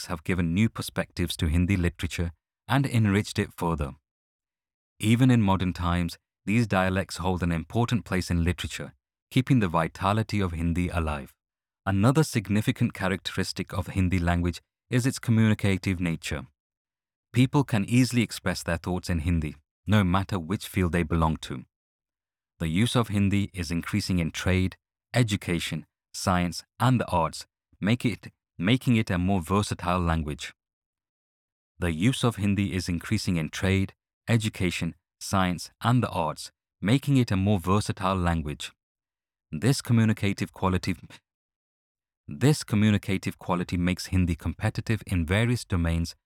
have given new perspectives to Hindi literature and enriched it further. Even in modern times, these dialects hold an important place in literature, keeping the vitality of Hindi alive. Another significant characteristic of Hindi language is its communicative nature. People can easily express their thoughts in Hindi, no matter which field they belong to. The use of Hindi is increasing in trade, education, science, and the arts, making it a more versatile language. The use of Hindi is increasing in trade, education, science, and the arts, making it a more versatile language. This communicative quality makes Hindi competitive in various domains